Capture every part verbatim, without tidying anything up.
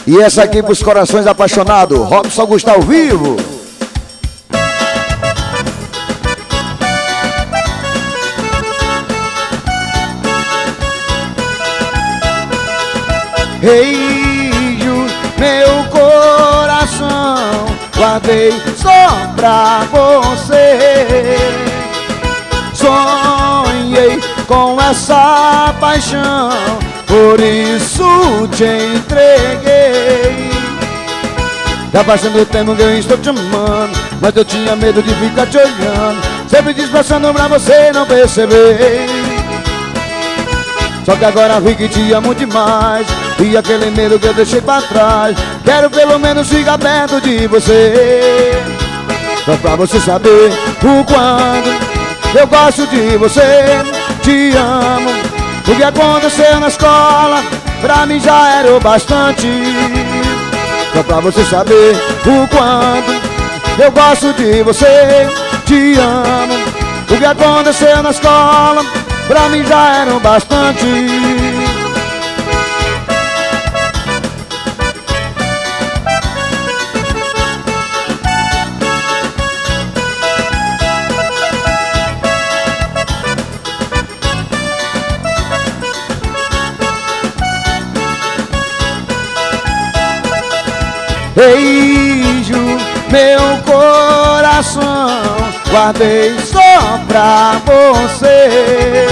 E essa aqui pros corações apaixonados, Robson Augusto ao vivo. Ei, Ju, meu coração, guardei só pra você. Sonhei com essa paixão, por isso te entreguei. Tá passando o tempo que eu estou te amando, mas eu tinha medo de ficar te olhando, sempre disfarçando pra você não perceber. Só que agora vi que te amo demais, e aquele medo que eu deixei pra trás, quero pelo menos ficar perto de você. Só pra você saber o quanto eu gosto de você, te amo. O que aconteceu na escola, pra mim já era o bastante. Só pra você saber o quanto eu gosto de você, te amo. O que aconteceu na escola, pra mim já era o bastante. Ei, Ju, meu coração, guardei só pra você.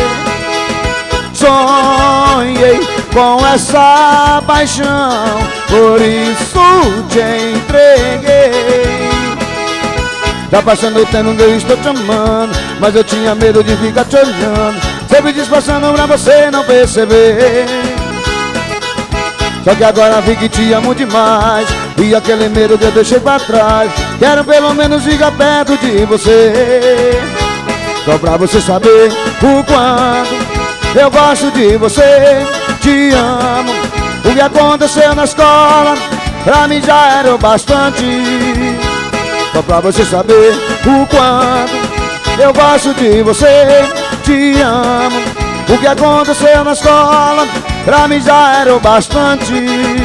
Sonhei com essa paixão, por isso te entreguei. Tá passando o tempo que eu estou te amando, mas eu tinha medo de ficar te olhando, sempre disfarçando pra você não perceber. Só que agora vi que te amo demais, e aquele medo que eu deixei pra trás, quero pelo menos ficar perto de você. Só pra você saber o quanto eu gosto de você, te amo. O que aconteceu na escola, pra mim já era o bastante. Só pra você saber o quanto eu gosto de você, te amo. O que aconteceu na escola, pra mim já era o bastante.